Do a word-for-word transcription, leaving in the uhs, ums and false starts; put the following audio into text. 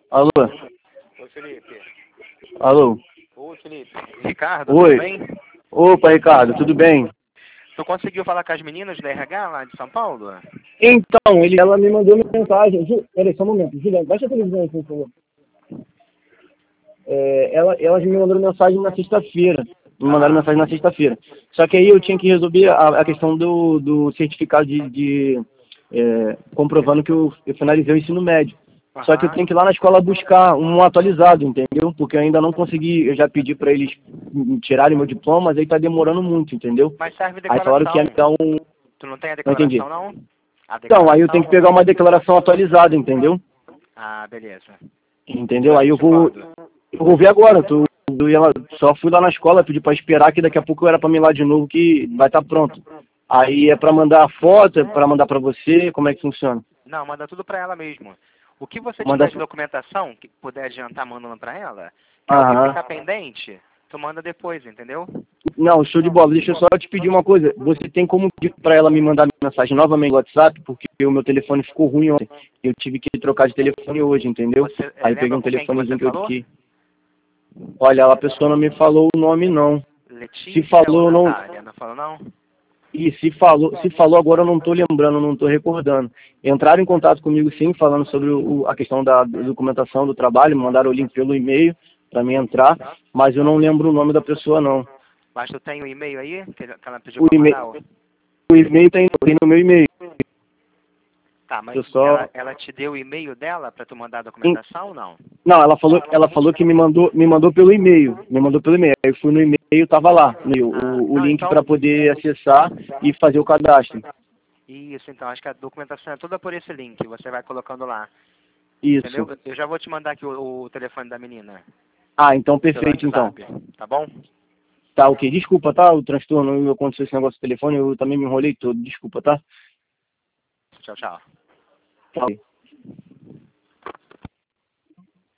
Alô? Oi, Felipe. Alô? Oi, Felipe. Ricardo, Oi. tudo bem? Opa, Ricardo, tudo bem? Tu conseguiu falar com as meninas da R H lá de São Paulo? Então, ele, ela me mandou mensagem. Ju, peraí, só um momento. Juliano, baixa a televisão aí, por favor. É, ela, elas me mandaram mensagem na sexta-feira. Me mandaram Ah. mensagem na sexta-feira. Só que aí eu tinha que resolver a, a questão do, do certificado de, de é, comprovando que eu, eu finalizei o ensino médio. Só que eu Aham. tenho que ir lá na escola buscar um atualizado, entendeu? Porque eu ainda não consegui, eu já pedi para eles me tirarem meu diploma, mas aí tá demorando muito, entendeu? Mas serve Aí falaram que ia me declaração. dar um... Tu não tem a Não entendi. declaração, não? A Então, aí eu tenho que pegar declaração? uma declaração atualizada, entendeu? Ah, beleza. Tu Entendeu? vai Aí eu pedir vou, quando? eu vou ver agora. Tô, eu ia lá- só fui lá na escola, pedi para esperar que daqui a pouco era para me ir lá de novo que vai estar pronto. Aí é para mandar a foto, é para mandar para você, como é que funciona? Não, manda tudo pra ela mesmo. O que você Manda... tiver de documentação, que puder adiantar mandando pra ela, que é o que Aham. ficar pendente, tu manda depois, entendeu? Não, show de bola. Deixa eu só te pedir uma coisa. Você tem como pedir para ela me mandar mensagem novamente no WhatsApp? Porque o meu telefone ficou ruim ontem. Eu tive que trocar de telefone hoje, entendeu? Você é, Aí eu peguei lembra um com quem que você telefonezinho que eu falou? que... Olha, a pessoa não me falou o nome, não. Se Letícia ou falou, não... Natália? Não falou, não? E se falou, se falou agora eu não estou lembrando, não estou recordando. Entraram em contato comigo sim, falando sobre o, a questão da, da documentação do trabalho, mandaram o link pelo e-mail para mim entrar, mas eu não lembro o nome da pessoa não. Mas tu tem o e-mail aí, que que ela pediu O pra e-mail, mandar? o- o e-mail tem, tem no meu e-mail. Tá, mas Eu só... ela, ela te deu o e-mail dela pra tu mandar a em- documentação ou não? Não, ela falou, ela falou que me mandou, me mandou pelo e-mail, me mandou pelo e-mail. Aí eu fui no e-mail, tava lá, no- Ah, o, o não, link então... para poder acessar e fazer o cadastro. Isso, então, acho que a documentação é toda por esse link, você vai colocando lá, Isso. entendeu? Eu já vou te mandar aqui o, o telefone da menina, Ah, então pelo perfeito então. WhatsApp, tá bom? Tá, ok. Desculpa, tá? O transtorno, aconteceu esse negócio do telefone, eu também me enrolei todo. Desculpa, tá? Tchau, tchau. Tá.